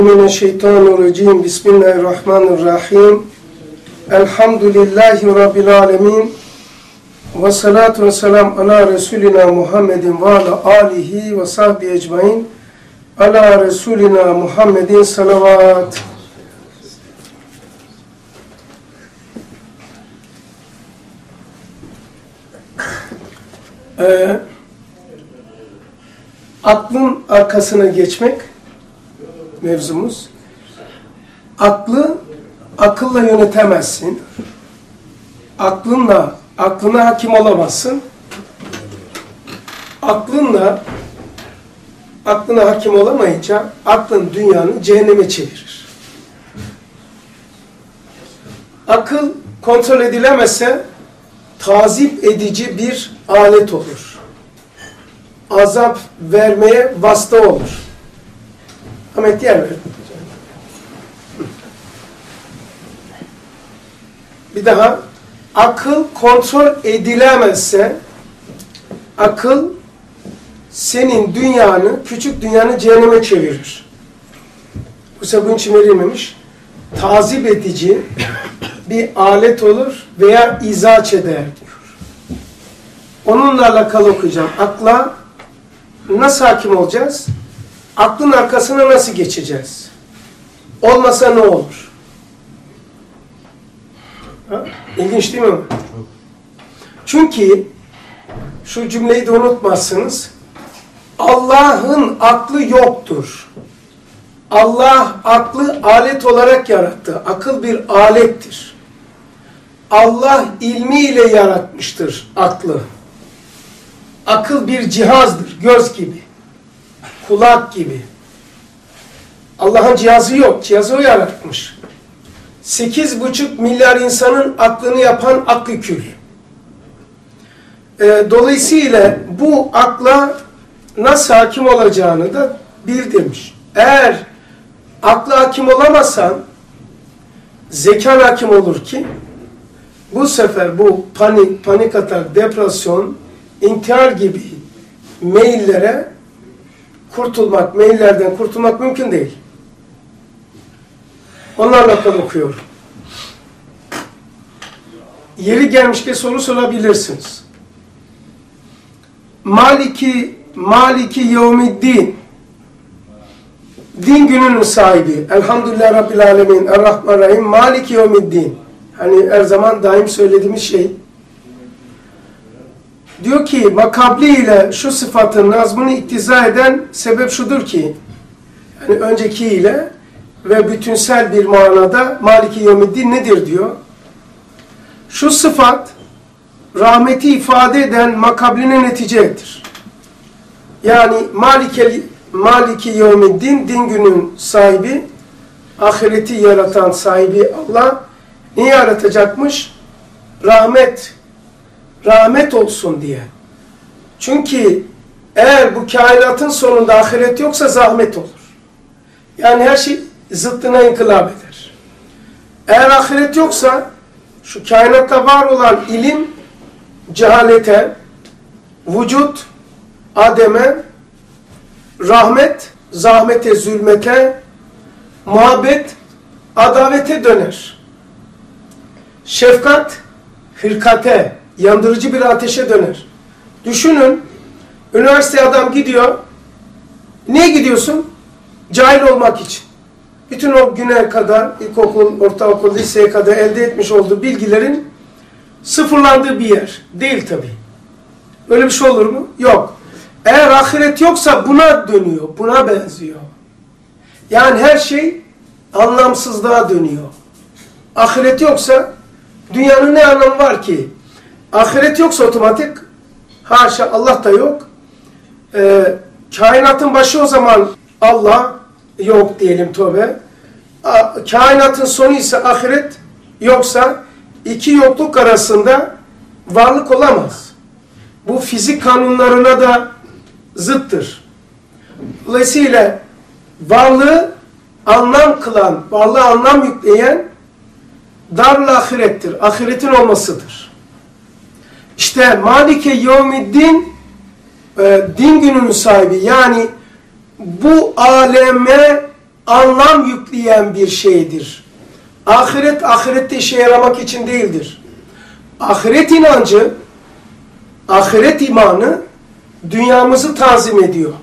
Mineşşeytanirracim. Bismillahirrahmanirrahim. Elhamdülillahi Rabbil alemin. Ve salatu ve selam ala Resulina Muhammedin ve ala alihi ve sahbihi ecmain. Ala Resulina Muhammedin salavat. Aklın arkasına geçmek mevzumuz. Akılla yönetemezsin. Aklına hakim olamazsın. Aklına hakim olamayınca aklın dünyanı cehenneme çevirir. Akıl kontrol edilemezse tazip edici bir alet olur. Azap vermeye vasıta olur. Ahmet yer ver. Bir daha. Akıl kontrol edilemezse akıl senin dünyanı, küçük dünyanı cehenneme çevirir. Bu sefer bunun için verilmemiş. Tazip edici bir alet olur veya izaç eder diyor. Onunla alakalı okuyacağım. Akla nasıl hakim olacağız? Aklın arkasına nasıl geçeceğiz? Olmasa ne olur? Ha? İlginç değil mi? Çünkü şu cümleyi de unutmazsınız. Allah'ın aklı yoktur. Allah aklı alet olarak yarattı. Akıl bir alettir. Allah ilmiyle yaratmıştır aklı. Akıl bir cihazdır. Göz gibi. Kulak gibi. Allah'ın cihazı yok. Cihazı o yaratmış. 8,5 milyar insanın aklını yapan aklı kül. Dolayısıyla bu akla nasıl hakim olacağını da bildirmiş. Eğer akla hakim olamazsan zekan hakim olur ki bu sefer bu panik atak, depresyon, intihar gibi meyillerden kurtulmak mümkün değil. Onlarla akıl okuyorum. Yeri gelmişken soru sorabilirsiniz. Maliki yevmiddin. Din gününün sahibi. Elhamdülillah Rabbil alemin. Errahmanirrahim. Maliki yevmiddin. Hani her zaman daim söylediğimiz şey. Diyor ki makabli ile şu sıfatın nazmını iktiza eden sebep şudur ki yani önceki ile ve bütünsel bir manada Maliki yevmiddin nedir diyor. Şu sıfat rahmeti ifade eden makabline netice ettir. Yani Maliki yevmiddin, din günün sahibi, ahireti yaratan sahibi Allah neyi yaratacakmış? Rahmet olsun diye. Çünkü eğer bu kainatın sonunda ahiret yoksa zahmet olur. Yani her şey zıttına inkılap eder. Eğer ahiret yoksa şu kainatta var olan ilim cehalete, vücut ademe, rahmet zahmete, zulmete, muhabbet adavete döner. Şefkat hırkate, yandırıcı bir ateşe döner. Düşünün, üniversiteye adam gidiyor. Niye gidiyorsun? Cahil olmak için. Bütün o güne kadar, ilkokul, ortaokul, liseye kadar elde etmiş olduğu bilgilerin sıfırlandığı bir yer. Değil tabii. Öyle bir şey olur mu? Yok. Eğer ahiret yoksa buna dönüyor, buna benziyor. Yani her şey anlamsızlığa dönüyor. Ahiret yoksa dünyanın ne anlamı var ki? Ahiret yoksa otomatik, haşa Allah da yok. Kainatın başı o zaman Allah yok diyelim tövbe. Kainatın sonu ise ahiret yoksa iki yokluk arasında varlık olamaz. Bu fizik kanunlarına da zıttır. Dolayısıyla varlığı anlam kılan, varlığa anlam yükleyen darul ahirettir. Ahiretin olmasıdır. İşte Malike yevmiddin din gününün sahibi, yani bu aleme anlam yükleyen bir şeydir. Ahiret, ahirette işe yaramak için değildir. Ahiret inancı, ahiret imanı dünyamızı tanzim ediyor.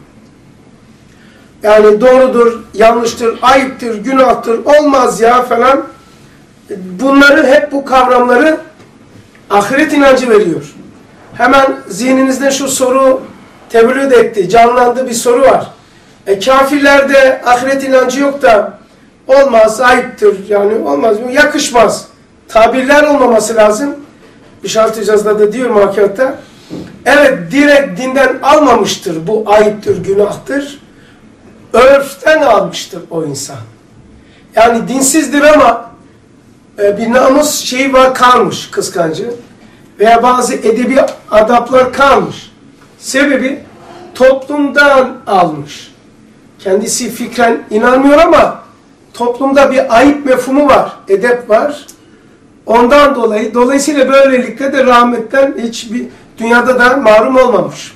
Yani doğrudur, yanlıştır, ayıptır, günahtır, olmaz ya falan. Bunları, hep bu kavramları ahiret inancı veriyor. Hemen zihninizde şu soru tevellüd etti, canlandı bir soru var. Kafirlerde ahiret inancı yok da olmaz, ayıptır, yani olmaz, yakışmaz. Tabirler olmaması lazım. İşaret-i İcaz'da da diyor muhakkatta. Evet, direkt dinden almamıştır, bu ayıptır, günahtır. Örften almıştır o insan. Yani dinsizdir ama bir namus şeyi var, kalmış, kıskancı. Veya bazı edebi adaplar kalmış. Sebebi toplumdan almış. Kendisi fikren inanmıyor ama toplumda bir ayıp mefhumu var, edep var. Ondan dolayı, dolayısıyla böylelikle de rahmetten hiçbir dünyada da mahrum olmamış.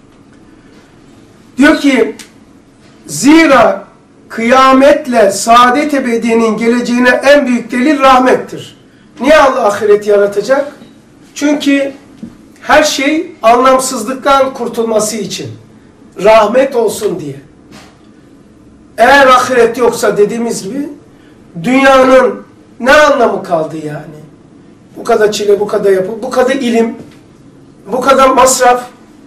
Diyor ki, zira kıyametle saadet ebediyenin geleceğine en büyük delil rahmettir. Niye Allah ahireti yaratacak? Çünkü her şey anlamsızlıktan kurtulması için. Rahmet olsun diye. Eğer ahiret yoksa dediğimiz gibi dünyanın ne anlamı kaldı yani? Bu kadar çile, bu kadar yapı, bu kadar ilim, bu kadar masraf.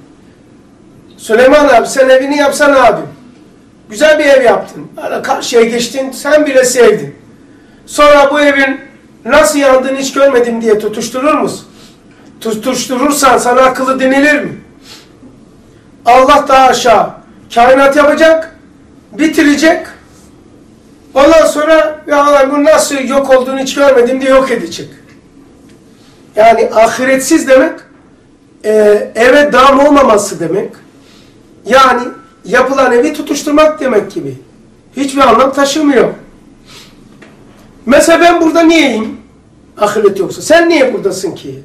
Süleyman abi, sen evini yapsana abi. Güzel bir ev yaptın. Karşıya geçtin, sen bile sevdin. Sonra bu evin nasıl yandığını hiç görmedim diye tutuşturur musun? Tutuşturursan sana akıllı denilir mi? Allah daha aşağı kainat yapacak, bitirecek. Ondan sonra ya bu nasıl yok olduğunu hiç görmedim diye yok edecek. Yani ahiretsiz demek eve dam olmaması demek. Yani yapılan evi tutuşturmak demek gibi. Hiçbir anlam taşımıyor. Mesela ben burada niyeyim? Ahiret yoksa. Sen niye buradasın ki?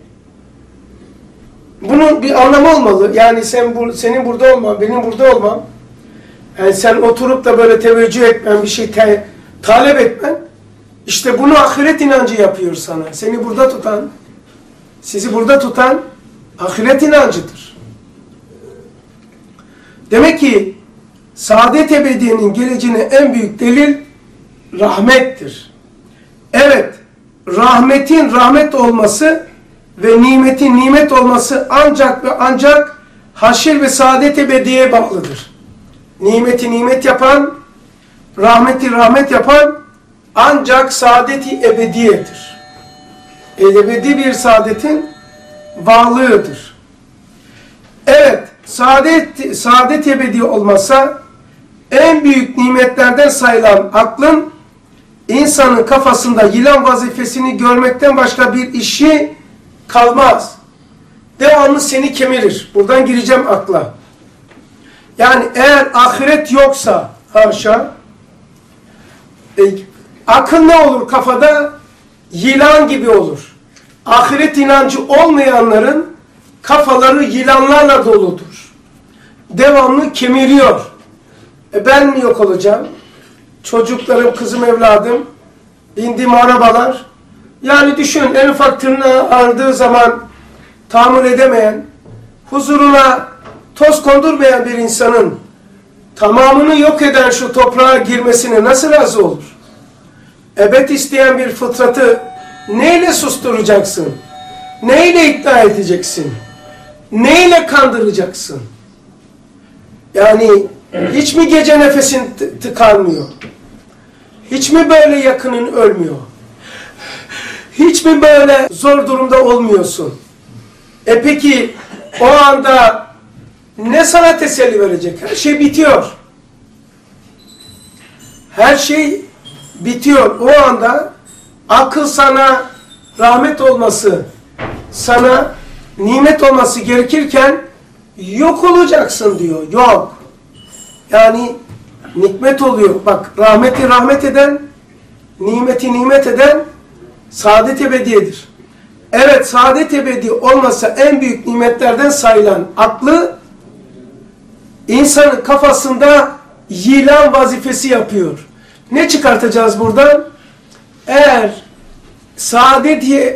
Bunun bir anlamı olmalı. Yani senin burada olman, benim burada olmam. Yani sen oturup da böyle teveccüh etmen, bir şey talep etmen, işte bunu ahiret inancı yapıyor sana. Seni burada tutan, sizi burada tutan ahiret inancıdır. Demek ki saadet ebediyenin geleceğine en büyük delil rahmettir. Evet, rahmetin rahmet olması ve nimetin nimet olması ancak ve ancak haşir ve saadet ebediyeye bağlıdır. Nimeti nimet yapan, rahmeti rahmet yapan ancak saadeti ebediyedir. Ebedi bir varlığıdır. Evet, saadet ebedi olmasa en büyük nimetlerden sayılan aklın insanın kafasında yılan vazifesini görmekten başka bir işi kalmaz. Devamlı seni kemirir. Buradan gireceğim akla. Yani eğer ahiret yoksa haşa, akıl ne olur kafada? Yılan gibi olur. Ahiret inancı olmayanların kafaları yılanlarla doludur. Devamlı kemiriyor. Ben mi yok olacağım? Çocuklarım, kızım, evladım, bindiğim arabalar. Yani düşün, en ufak tırnağı ağrıdığı zaman tahammül edemeyen, huzuruna toz kondurmayan bir insanın tamamını yok eden şu toprağa girmesine nasıl razı olur? Ebed isteyen bir fıtratı neyle susturacaksın? Neyle ikna edeceksin? Neyle kandıracaksın? Yani hiç mi gece nefesin tıkanmıyor? Hiç mi böyle yakının ölmüyor? Hiç mi böyle zor durumda olmuyorsun? Peki o anda ne sana teselli verecek? Her şey bitiyor. Her şey bitiyor. O anda akıl sana rahmet olması, sana nimet olması gerekirken yok olacaksın diyor. Yok. Yani nikmet oluyor. Bak, rahmeti rahmet eden, nimeti nimet eden saadet ebediyedir. Evet, saadet ebedi olmasa en büyük nimetlerden sayılan aklı insanın kafasında yılan vazifesi yapıyor. Ne çıkartacağız buradan? Eğer saadet-i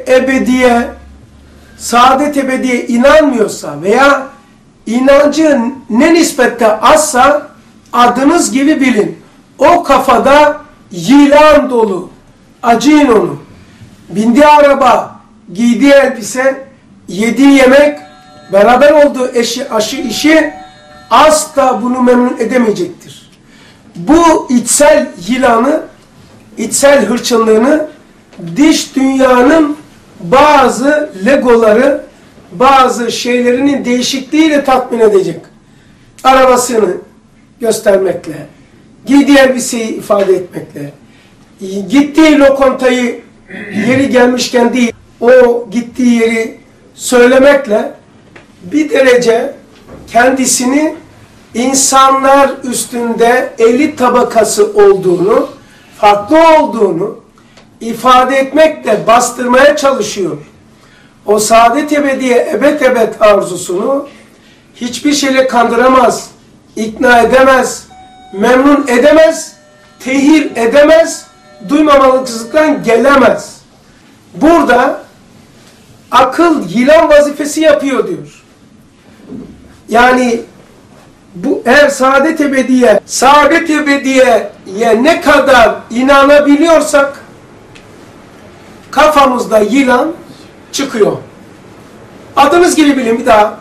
ebediye inanmıyorsa veya inancı ne nispette azsa adınız gibi bilin. O kafada yılan dolu. Acıyın onu. Bindiği araba, giydiği elbise, yediği yemek, beraber olduğu işi asla bunu memnun edemeyecektir. Bu içsel yılanı, içsel hırçınlığını dış dünyanın bazı legoları, bazı şeylerinin değişikliğiyle tatmin edecek. Arabasını göstermekle, giydiği elbiseyi ifade etmekle, gittiği lokantayı yeri gelmişken değil, o gittiği yeri söylemekle bir derece kendisini insanlar üstünde elit tabakası olduğunu, farklı olduğunu ifade etmekle bastırmaya çalışıyor. O saadet-i ebediye ebed arzusunu hiçbir şeyle kandıramaz, ikna edemez, memnun edemez, tehir edemez, duymamalıktan gelemez. Burada akıl yılan vazifesi yapıyor diyor. Yani bu eğer saadet-i ebediyeye ne kadar inanabiliyorsak kafamızda yılan çıkıyor. Adınız gibi bilin bir daha.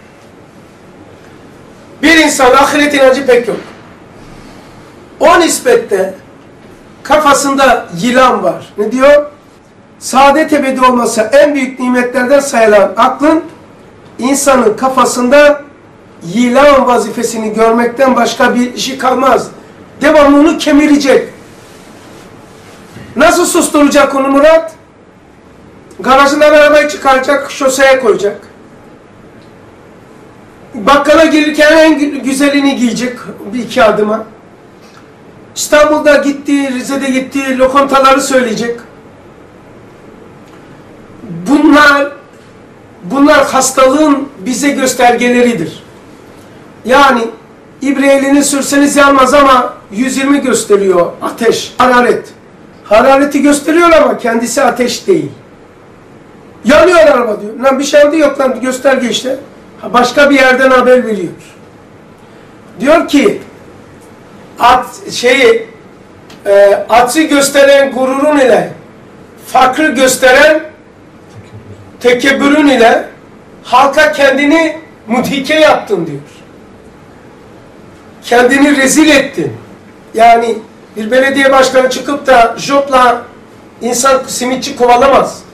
Bir insan ahiret inancı pek yok. O nispette kafasında yılan var. Ne diyor? Saadet ebedi olmasa en büyük nimetlerden sayılan aklın insanın kafasında yılan vazifesini görmekten başka bir işi kalmaz. Devamlı onu kemirecek. Nasıl susturacak onu Murat? Garajından arabayı çıkaracak, şoseye koyacak. Bakkala gelirken en güzelini giyecek bir iki adıma. İstanbul'da gittiği, Rize'de gittiği lokantaları söyleyecek. Bunlar hastalığın bize göstergeleridir. Yani ibre elini sürseniz yanmaz ama 120 gösteriyor ateş, hararet. Harareti gösteriyor ama kendisi ateş değil. Yanıyor araba diyor. Lan bir şey yok lan gösterge işte. Başka bir yerden haber veriyor. Diyor ki aczı gösteren gururun ile fakrı gösteren tekebbürün ile halka kendini mudhike yaptın diyor. Kendini rezil ettin. Yani bir belediye başkanı çıkıp da jopla insan simitçi kovalamaz.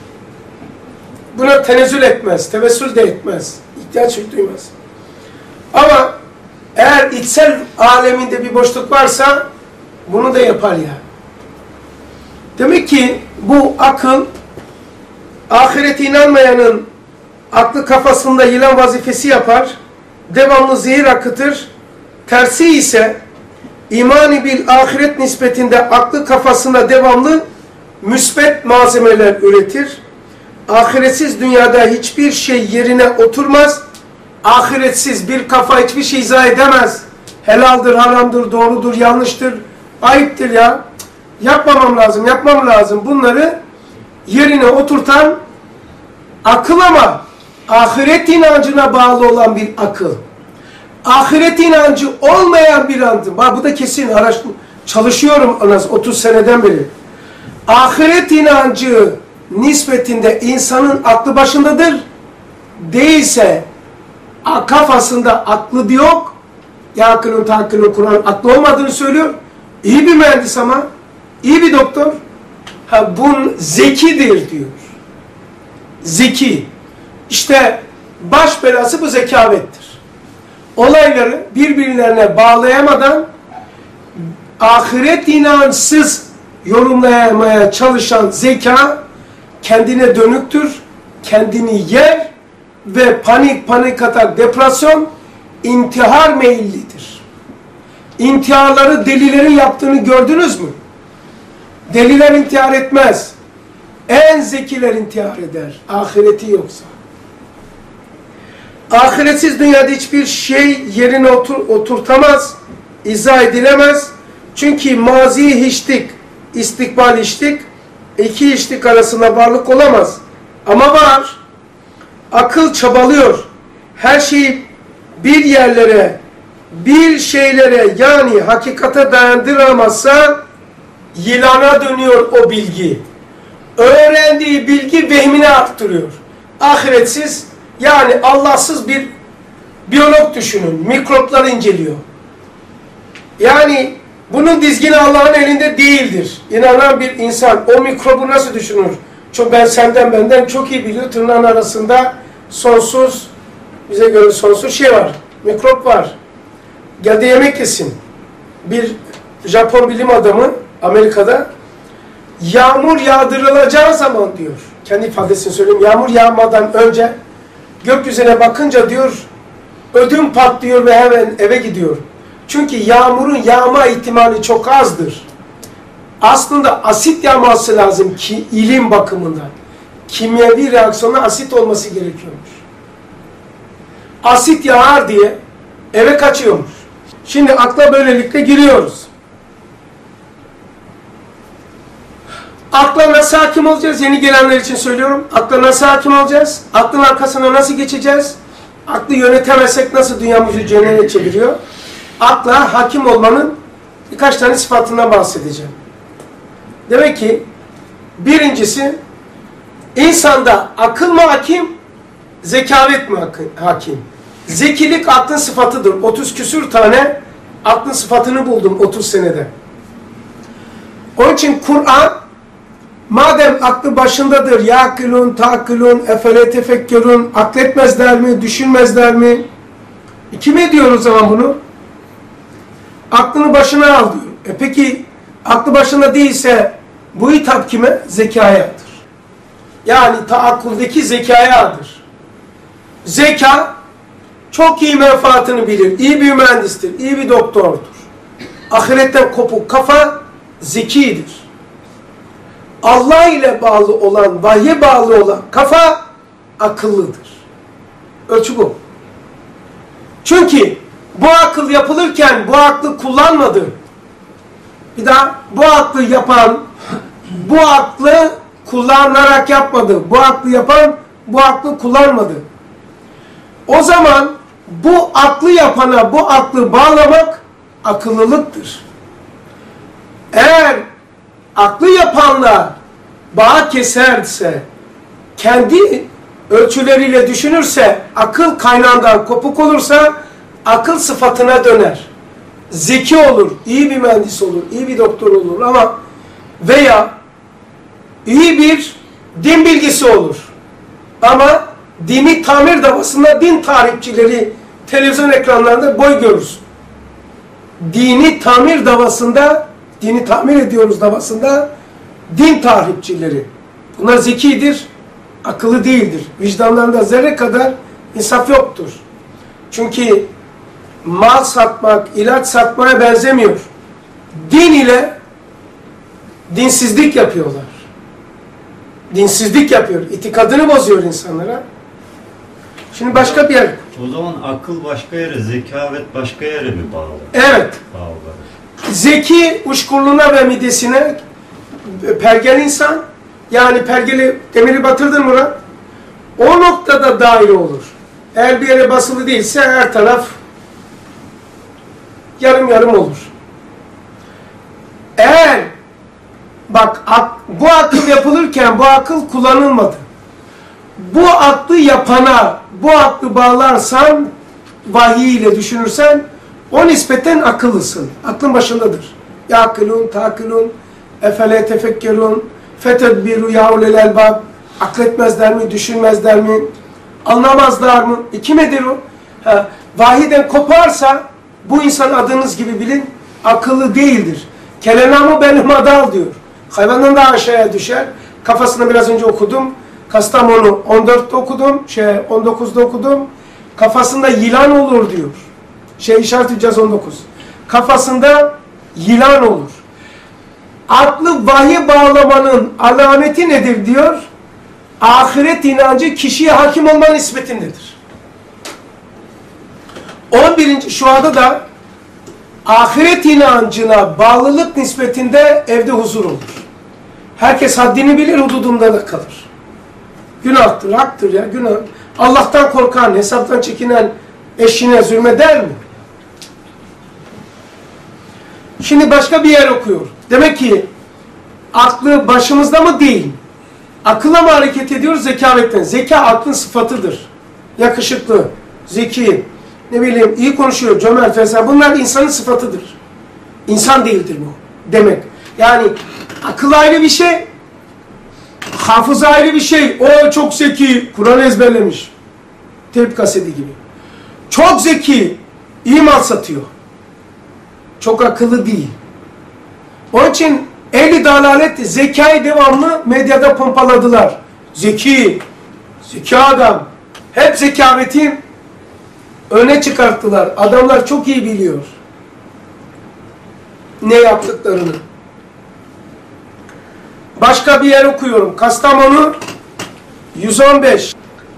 Buna tenezzül etmez, tevessül de etmez, ihtiyaç duymaz. Ama eğer içsel aleminde bir boşluk varsa bunu da yapar ya. Demek ki bu akıl, ahirete inanmayanın aklı kafasında yılan vazifesi yapar, devamlı zehir akıtır. Tersi ise imani bil ahiret nispetinde aklı kafasında devamlı müsbet malzemeler üretir. Ahiretsiz dünyada hiçbir şey yerine oturmaz. Ahiretsiz bir kafa hiçbir şey izah edemez. Helaldir, haramdır, doğrudur, yanlıştır, ayıptır ya. Yapmamam lazım, yapmam lazım. Bunları yerine oturtan akıl ama ahiret inancına bağlı olan bir akıl. Ahiret inancı olmayan bir andı. Bu da kesin çalışıyorum 30 seneden beri. Ahiret inancı nispetinde insanın aklı başındadır. Değilse kafasında aklı yok. Yakının tahakkülün Kur'an aklı olmadığını söylüyor. İyi bir mühendis ama. İyi bir doktor. Bun zekidir diyor. Zeki. İşte baş belası bu zekavettir. Olayları birbirlerine bağlayamadan ahiret inançsız yorumlamaya çalışan zeka kendine dönüktür, kendini yer ve panik atak, depresyon, intihar meyillidir. İntiharları delilerin yaptığını gördünüz mü? Deliler intihar etmez. En zekiler intihar eder. Ahireti yoksa. Ahiretsiz dünyada hiçbir şey yerine oturtamaz. izah edilemez. Çünkü mazi hiçlik, istikbal hiçlik, iki hiçlik arasında varlık olamaz. Ama var. Akıl çabalıyor. Her şeyi bir yerlere, bir şeylere yani hakikate dayandıramazsa yılana dönüyor o bilgi. Öğrendiği bilgi vehmini arttırıyor. Ahiretsiz yani Allahsız bir biyolog düşünün. Mikropları inceliyor. Yani bunun dizgini Allah'ın elinde değildir. İnanan bir insan o mikrobu nasıl düşünür? Çünkü ben senden benden çok iyi biliyor. Tırnağın arasında sonsuz, bize göre sonsuz şey var. Mikrop var. Geldi yemek yesin. Bir Japon bilim adamı Amerika'da yağmur yağdırılacağı zaman diyor. Kendi ifadesini söyleyeyim. Yağmur yağmadan önce gökyüzüne bakınca diyor ödüm patlıyor ve hemen eve gidiyor. Çünkü yağmurun yağma ihtimali çok azdır. Aslında asit yağması lazım ki ilim bakımından. Kimyevi reaksiyonda asit olması gerekiyormuş. Asit yağar diye eve kaçıyormuş. Şimdi akla böylelikle giriyoruz. Akla nasıl hakim olacağız? Yeni gelenler için söylüyorum. Akla nasıl hakim olacağız? Aklın arkasına nasıl geçeceğiz? Aklı yönetemezsek nasıl dünyamızı cennete çeviriyor? Akla hakim olmanın birkaç tane sıfatından bahsedeceğim. Demek ki birincisi insanda akıl mı hakim, zekavet mi hakim? Zekilik aklın sıfatıdır. 30 küsür tane aklın sıfatını buldum 30 senede. Onun için Kur'an madem aklı başındadır, yakilun, takilun, efele tefekkürün, akletmezler mi, düşünmezler mi? Kim ediyor o zaman bunu? Aklını başına al diyor. Peki aklı başında değilse bu hitap kime? Zekayadır. Yani taakkuldeki zekayadır. Zeka çok iyi menfaatini bilir. İyi bir mühendistir, iyi bir doktordur. Ahiretten kopuk kafa zekidir. Allah ile bağlı olan, vahye bağlı olan kafa akıllıdır. Ölçü bu. Çünkü bu akıl yapılırken bu aklı kullanmadı. Bir daha bu aklı yapan bu aklı kullanarak yapmadı. Bu aklı yapan bu aklı kullanmadı. O zaman bu aklı yapana bu aklı bağlamak akıllılıktır. Eğer aklı yapanla bağ keserse, kendi ölçüleriyle düşünürse, akıl kaynağından kopuk olursa akıl sıfatına döner. Zeki olur, iyi bir mühendis olur, iyi bir doktor olur ama veya iyi bir din bilgisi olur. Ama dini tamir davasında din tarihçileri televizyon ekranlarında boy görür. Dini tamir davasında, dini tamir ediyoruz davasında din tahripçileri. Bunlar zekidir, akıllı değildir. Vicdanlarında zerre kadar insaf yoktur. Çünkü mal satmak, ilaç satmaya benzemiyor. Din ile dinsizlik yapıyorlar. Dinsizlik yapıyor. İtikadını bozuyor insanlara. Şimdi başka bir yer. O zaman akıl başka yere, zekavet başka yere mi bağlı? Evet. Bağlı. Zeki uçkurluğuna ve midesine pergel insan, yani pergeli demiri batırdın Murat, o noktada daire olur. Eğer bir yere basılı değilse her taraf yarım yarım olur. Eğer bak bu akıl yapılırken bu akıl kullanılmadı. Bu aklı yapana bu aklı bağlarsan, vahiy ile düşünürsen o nispeten akıllısın. Aklın başındadır. Yakilun, takilun, efele tefekkerun, fetedbiru yaulel elbab. Akletmezler mi, düşünmezler mi, anlamazlar mı? Kim edir o? Vahiden koparsa bu insan adınız gibi bilin akıllı değildir. Kelenamı benim adal diyor. Hayvandan daha aşağıya düşer. Kafasını biraz önce okudum. Kastamonu 14'te okudum. 19'da okudum. Kafasında yılan olur diyor. İşaret edeceğiz 19. Kafasında yılan olur. Aklı vahye bağlamanın alameti nedir diyor? Ahiret inancı kişiye hakim olma nispetindedir. 11. şuada da ahiret inancına bağlılık nispetinde evde huzur olur. Herkes haddini bilir, hududunda da kalır. Günahtır, haktır ya, günah. Allah'tan korkan, hesaptan çekinen eşine zulmeder mi? Şimdi başka bir yer okuyor. Demek ki aklı başımızda mı? Değil. Akılla mı hareket ediyoruz? Zekavetten. Zeka aklın sıfatıdır. Yakışıklı, zeki, ne bileyim iyi konuşuyor, cömert vesaire. Bunlar insanın sıfatıdır. İnsan değildir bu demek. Yani akıl ayrı bir şey, hafıza ayrı bir şey. O çok zeki, Kur'an ezberlemiş. Teyp kaseti gibi. Çok zeki, iyi mal satıyor. Çok akıllı değil. Onun için ehli dalalet zekayı devamlı medyada pompaladılar. Zeki, zeki adam. Hep zekaveti öne çıkarttılar. Adamlar çok iyi biliyor ne yaptıklarını. Başka bir yer okuyorum. Kastamonu 115.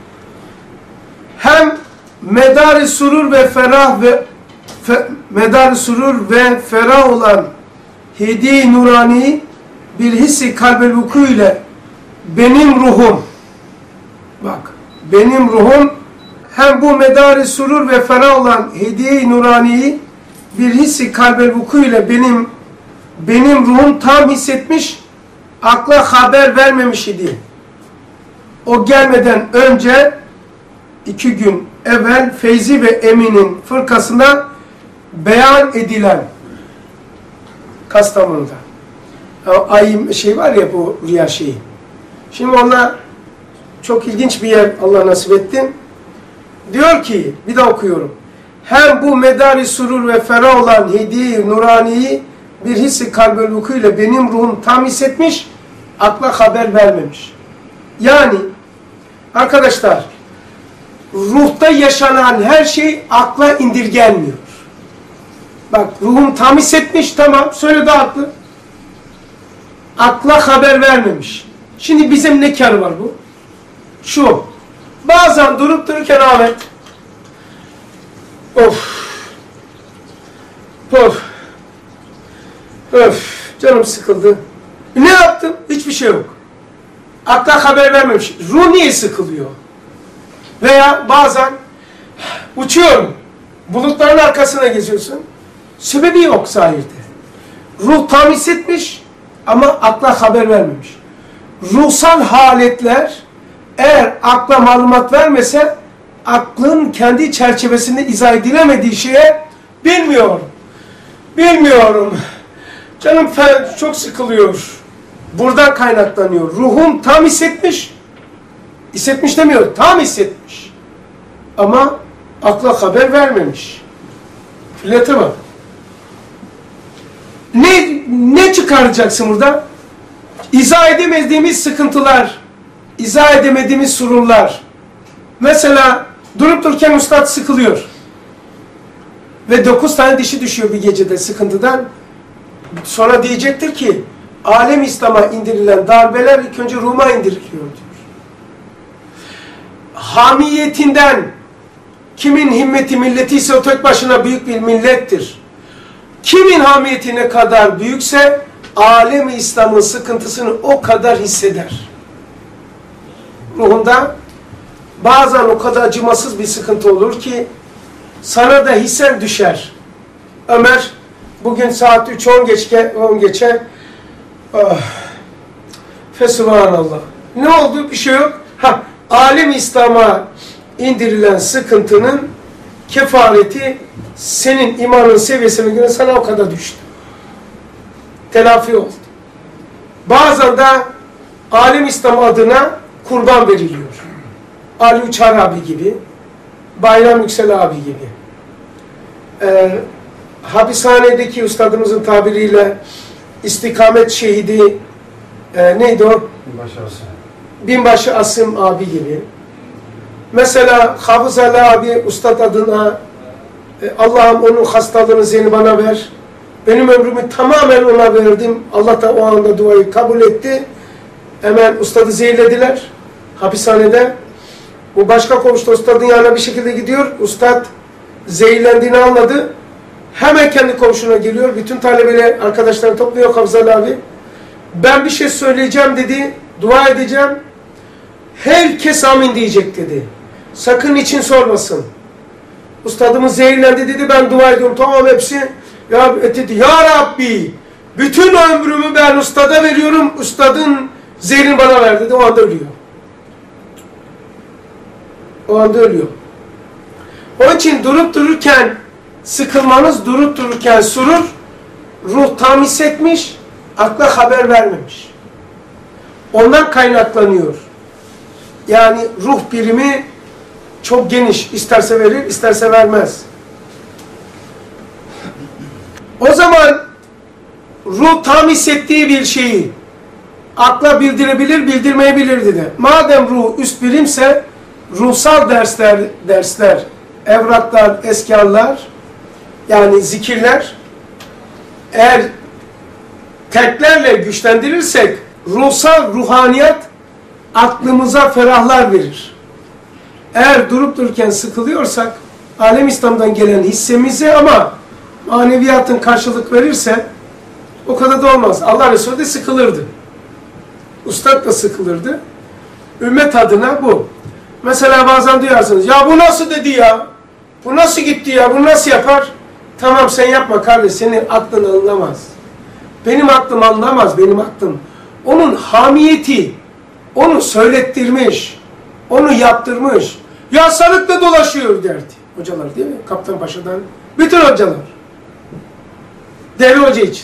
Hem medar-ı surur ve ferah ve medar-ı surur ve ferah olan hediye-i nurani bir hissi kalbel vuku ile benim ruhum, bak benim ruhum hem bu medar-ı surur ve ferah olan hediye-i nuraniyi bir hissi kalbel vuku ile benim ruhum tam hissetmiş, akla haber vermemiş idi. O gelmeden önce 2 gün evvel Feyzi ve Emin'in fırkasında beyan edilen Kastamonu'da. Ay şey var ya, bu rüya şeyi. Şimdi onlar çok ilginç bir yer Allah nasip etti. Diyor ki, bir daha okuyorum. Hem bu medar-ı surur ve ferah olan hediye-i nuraniyi bir hissi kalbel vuku ile benim ruhum tam hissetmiş, akla haber vermemiş. Yani arkadaşlar, ruhta yaşanan her şey akla indirgenmiyor. Bak, ruhum tam hissetmiş, tamam, söyledi aklı. Akla haber vermemiş. Şimdi bizim ne kârı var bu? Şu, bazen durup dururken Ahmet, of, of, öf, canım sıkıldı. Ne yaptım? Hiçbir şey yok. Akla haber vermemiş. Ruh niye sıkılıyor? Veya bazen uçuyorum, bulutların arkasına geziyorsun. Sebebi yok zahirde. Ruh tam hissetmiş ama akla haber vermemiş. Ruhsal haletler eğer akla malumat vermese, aklın kendi çerçevesinde izah edilemediği şeye bilmiyorum. Canım çok sıkılıyor. Buradan kaynaklanıyor. Ruhum tam hissetmiş. Hissetmiş demiyor, tam hissetmiş. Ama akla haber vermemiş. Millete bak. Ne çıkaracaksın burada? İzah edemediğimiz sıkıntılar, izah edemediğimiz sururlar. Mesela durup dururken ustad sıkılıyor. Ve 9 tane dişi düşüyor bir gecede sıkıntıdan. Sonra diyecektir ki, alem İslam'a indirilen darbeler ilk önce Rum'a indiriliyor diyor. Hamiyetinden, kimin himmeti milleti ise o tek başına büyük bir millettir. Kimin hamiyeti ne kadar büyükse, alem-i İslam'ın sıkıntısını o kadar hisseder. Ruhunda bazen o kadar acımasız bir sıkıntı olur ki, sana da hissen düşer. Ömer, bugün saat 3:10 geçe, Fesubhanallah. Ne oldu? Bir şey yok. Alem İslam'a indirilen sıkıntının kefareti senin imanın seviyesine göre sana o kadar düştü. Telafi oldu. Bazen de Alem İslam adına kurban veriliyor. Ali Uçar abi gibi, Bayram Yüksel abi gibi. Hapishanedeki ustadımızın tabiriyle istikamet şehidi neydi o? Binbaşı Asım abi gibi. Mesela Hafız Ali abi ustad adına Allah'ım onun hastalığını zehni bana ver. Benim ömrümü tamamen ona verdim. Allah da o anda duayı kabul etti. Hemen ustadı zehirlediler hapishanede. Bu başka komşu ustadın yanına bir şekilde gidiyor. Ustad zehirlendiğini anladı. Hemen kendi komşuna geliyor. Bütün talebeler, arkadaşlarını topluyor Kavzal abi. Ben bir şey söyleyeceğim dedi. Dua edeceğim. Herkes amin diyecek dedi. Sakın için sormasın. Ustadımız zehirlendi dedi. Ben dua ediyorum. Tamam hepsi. Ya dedi. Ya Rabbi, bütün ömrümü ben ustada veriyorum. Ustadın zehrini bana ver dedi. O anda ölüyor. O anda ölüyor. Onun için durup dururken sıkılmanız, durup dururken surur, ruh tam hissetmiş, akla haber vermemiş. Ondan kaynaklanıyor. Yani ruh birimi çok geniş. İsterse verir, isterse vermez. O zaman ruh tam hissettiği bir şeyi akla bildirebilir, bildirmeyebilir dedi. Madem ruh üst birimse ruhsal dersler, evraklar, eskarlar, yani zikirler, eğer terklerle güçlendirirsek ruhsal ruhaniyet aklımıza ferahlar verir. Eğer durup dururken sıkılıyorsak alem İslam'dan gelen hissemize ama maneviyatın karşılık verirse o kadar da olmaz. Allah Resulü de sıkılırdı. Ustad da sıkılırdı. Ümmet adına bu. Mesela bazen duyarsınız. Ya bu nasıl dedi ya? Bu nasıl gitti ya? Bu nasıl yapar? Tamam sen yapma kardeş. Senin aklın anlamaz. Benim aklım anlamaz. Benim aklım. Onun hamiyeti onu söylettirmiş. Onu yaptırmış. Ya sarıkla dolaşıyor derdi. Hocalar değil mi? Kaptan Paşa'dan. Bütün hocalar. Değerli hoca için.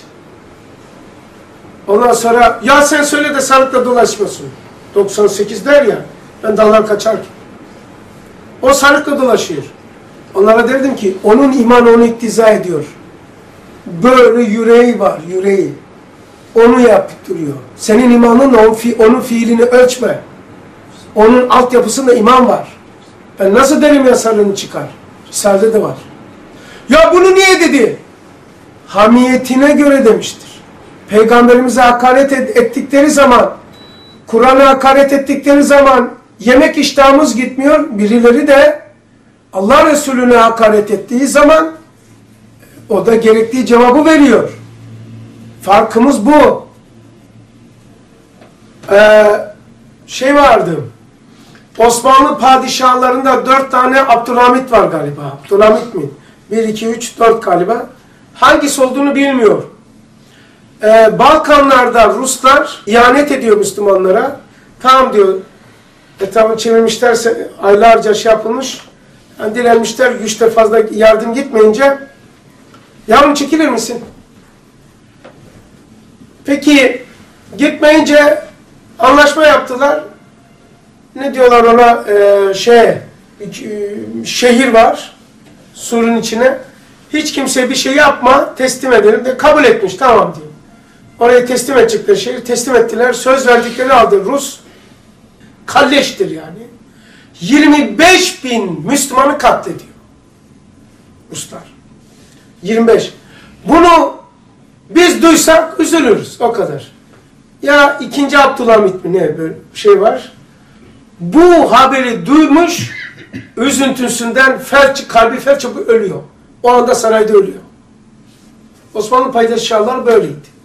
Ondan sonra ya sen söyle de sarıkla dolaşmasın. 98 der ya. Ben daldan kaçarken. O sarıkla dolaşıyor. Onlara derdim ki onun imanı onu iktiza ediyor. Böyle yüreği var, yüreği. Onu yaptırıyor. Senin imanın onun fiilini ölçme. Onun altyapısında iman var. Ben nasıl derim ya sarığını çıkar? Risale'de de var. Ya bunu niye dedi? Hamiyetine göre demiştir. Peygamberimize hakaret ettikleri zaman, Kur'an'a hakaret ettikleri zaman yemek iştahımız gitmiyor. Birileri de Allah Resulüne hakaret ettiği zaman o da gerektiği cevabı veriyor. Farkımız bu. Şey vardı. Osmanlı padişahlarında 4 tane Abdülhamit var galiba. Abdülhamit mi? 1, 2, 3, 4 galiba. Hangisi olduğunu bilmiyor. Balkanlarda Ruslar ihanet ediyor Müslümanlara. Tamam diyor. Etrafını çevirmişlerse aylarca şey yapılmış. Yani direnmişler. Güçte fazla yardım gitmeyince yavrum çekilir misin? Peki gitmeyince anlaşma yaptılar. Ne diyorlar ona? Şehir var. Surun içine. Hiç kimse bir şey yapma, teslim edelim de kabul etmiş. Tamam diyor. Oraya teslim edecekleri şehir teslim ettiler. Söz verdikleri aldı. Rus kalleştir yani. 25.000 Müslümanı katlediyor. Ruslar. 25. Bunu biz duysak üzülürüz. O kadar. Ya 2. Abdülhamit mi ne böyle bir şey var. Bu haberi duymuş, üzüntüsünden kalbi felç yapıp ölüyor. O anda sarayda ölüyor. Osmanlı padişahlar böyleydi.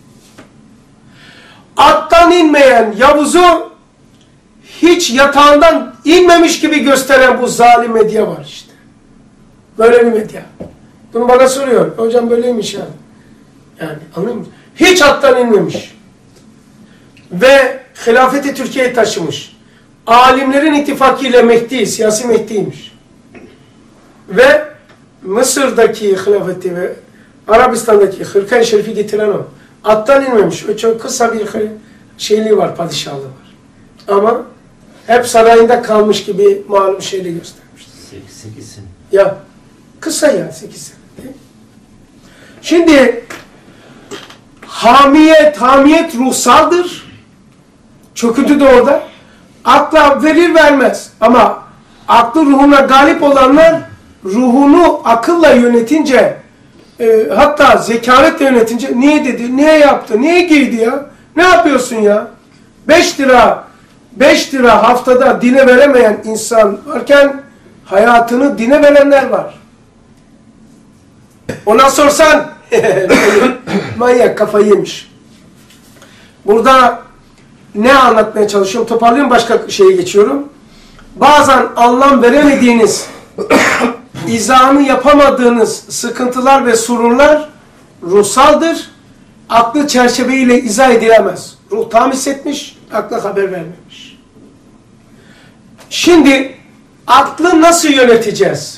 Attan inmeyen Yavuz'u hiç yatağından inmemiş gibi gösteren bu zalim medya var işte. Böyle bir medya. Bunu bana soruyor. Hocam böyleymiş ya. Yani anlıyor musun? Hiç attan inmemiş. Ve hilafeti Türkiye'ye taşımış. Alimlerin ittifakıyla Mehdi, siyasi Mehdi'ymiş. Ve Mısır'daki hilafeti ve Arabistan'daki Hırka-i Şerif'i getiren o. Attan inmemiş. O çok kısa bir şeyliği var, padişahlığı var. Ama hep sarayında kalmış gibi malum şeyli göstermiş. 8 sene. Ya kısa ya 8 sene. Değil mi? Şimdi hamiyet ruhsaldır. Çöküntü de orada. Akla verir vermez. Ama aklı ruhuna galip olanlar ruhunu akılla yönetince hatta zekavetle yönetince niye dedi, niye yaptı, niye giydi ya? Ne yapıyorsun ya? 5 lira haftada dine veremeyen insan varken hayatını dine verenler var. Ona sorsan manyak, kafayı yemiş. Burada ne anlatmaya çalışıyorum? Toparlıyorum, başka şeye geçiyorum. Bazen anlam veremediğiniz, izahını yapamadığınız sıkıntılar ve sorunlar ruhsaldır. Aklı çerçeveyle izah edilemez. Ruh tam hissetmiş, akla haber vermemiş. Şimdi aklı nasıl yöneteceğiz?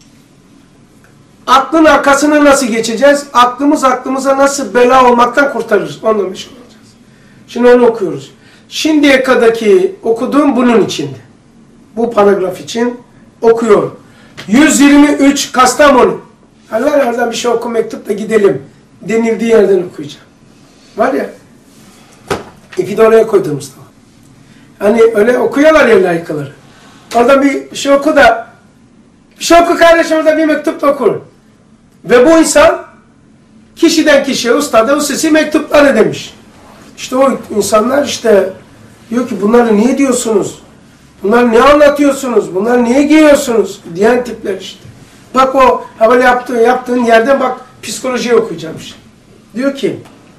Aklın arkasına nasıl geçeceğiz? Aklımıza nasıl bela olmaktan kurtarırız? Onunla meşgul olacağız. Şimdi onu okuyoruz. Şimdiye kadarki okuduğum bunun içindi. Bu paragraf için okuyorum. 123 Kastamonu. Allah oradan bir şey oku, mektup da gidelim denildiği yerden okuyacağım. Var ya, ipi de oraya koydum Mustafa. Hani öyle okuyorlar ya layıkaları. Orada bir şey oku da, bir şey oku kardeşim, orada bir mektup da okur. Ve bu insan kişiden kişiye, ustada usisi mektupları demiş. İşte o insanlar işte diyor ki bunları niye diyorsunuz? Bunları ne anlatıyorsunuz? Bunları niye giyiyorsunuz? Diyen tipler işte. Bak o böyle yaptığın yerden bak, psikolojiyi okuyacağım işte. Diyor ki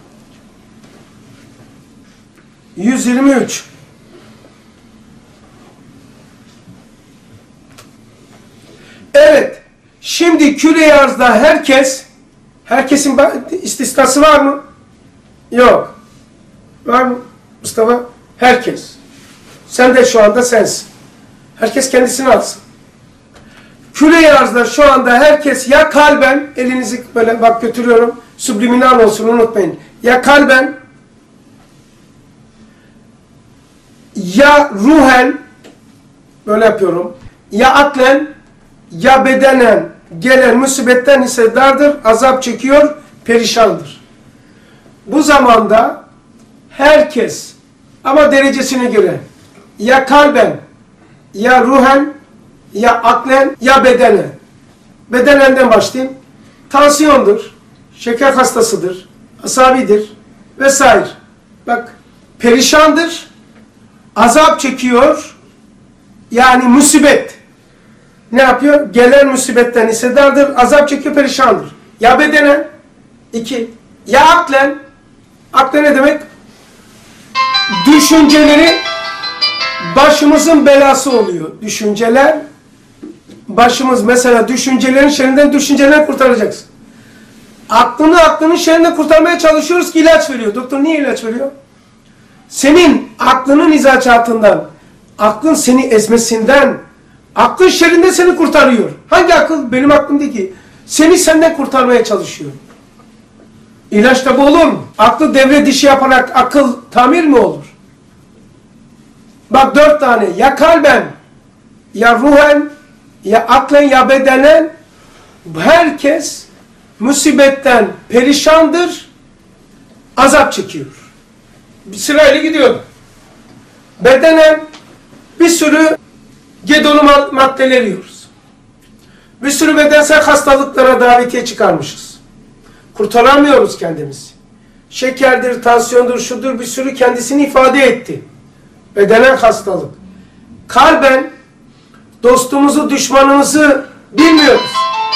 123 Evet, şimdi küre arzda herkesin istisnası var mı? Yok. Var mı Mustafa? Herkes. Sen de şu anda sensin. Herkes kendisini alsın. Küre arzda şu anda herkes ya kalben, elinizi böyle bak götürüyorum, subliminal olsun unutmayın. Ya kalben, ya ruhen, böyle yapıyorum, ya aklen, ya bedenen gelen musibetten hissedardır, azap çekiyor, perişandır. Bu zamanda herkes ama derecesine göre ya kalben, ya ruhen, ya aklen, ya bedenen. Bedenenden başlayayım. Tansiyondur, şeker hastasıdır, asabidir vesaire. Bak, perişandır, azap çekiyor, yani musibet. Ne yapıyor? Gelen musibetten hissedardır, azap çekiyor, perişandır. Ya bedenen, 2. Ya aklen, aklen ne demek? Düşünceleri başımızın belası oluyor. Düşünceler, başımız mesela düşüncelerin şerrinden düşünceler kurtaracaksın. Aklının şerrinden kurtarmaya çalışıyoruz ki ilaç veriyor. Doktor niye ilaç veriyor? Senin aklının izaçatından, aklın seni ezmesinden, aklın şerrinden seni kurtarıyor. Hangi akıl? Benim aklım değil ki. Seni senden kurtarmaya çalışıyor. İlaç da bu olur mu? Aklı devre dışı yaparak akıl tamir mi olur? Bak 4 tane. Ya kalben, ya ruhen, ya aklen, ya bedenen herkes musibetten perişandır, azap çekiyor. Bir sırayla gidiyor. Bedenen bir sürü gedolu maddeler yiyoruz. Bir sürü bedensel hastalıklara davetiye çıkarmışız. Kurtaramıyoruz kendimizi. Şekerdir, tansiyondur, şudur, bir sürü kendisini ifade etti. Bedenen hastalık. Kalben dostumuzu, düşmanımızı bilmiyoruz.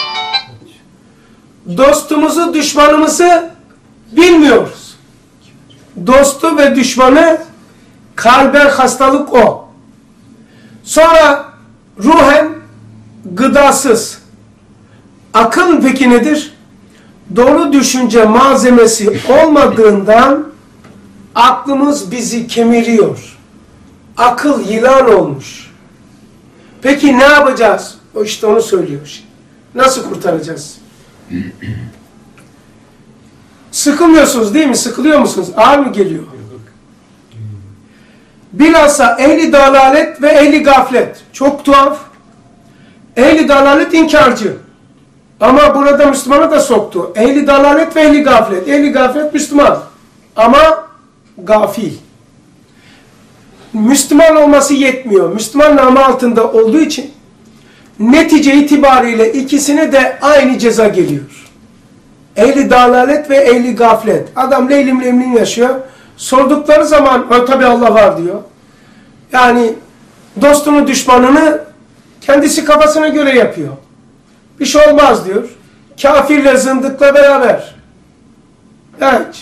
Dostumuzu, düşmanımızı bilmiyoruz. Dostu ve düşmanı kalben hastalık o. Sonra ruhen gıdasız. Akıl peki nedir? Doğru düşünce malzemesi olmadığından aklımız bizi kemiriyor. Akıl yılan olmuş. Peki ne yapacağız? O işte onu söylüyor. Nasıl kurtaracağız? Sıkılmıyorsunuz değil mi? Sıkılıyor musunuz? Ağır mı geliyor? Bilhassa ehli dalalet ve ehli gaflet. Çok tuhaf. Ehli dalalet inkarcı. Ama burada Müslüman'a da soktu. Ehli dalalet ve ehli gaflet. Ehli gaflet Müslüman. Ama gafil. Müslüman olması yetmiyor. Müslüman namı altında olduğu için netice itibariyle ikisine de aynı ceza geliyor. Ehli dalalet ve ehli gaflet. Adam leylim lemlim yaşıyor. Sordukları zaman tabi Allah var diyor. Yani dostunu düşmanını kendisi kafasına göre yapıyor. Bir şey olmaz diyor. kafirle, zındıkla beraber. Evet.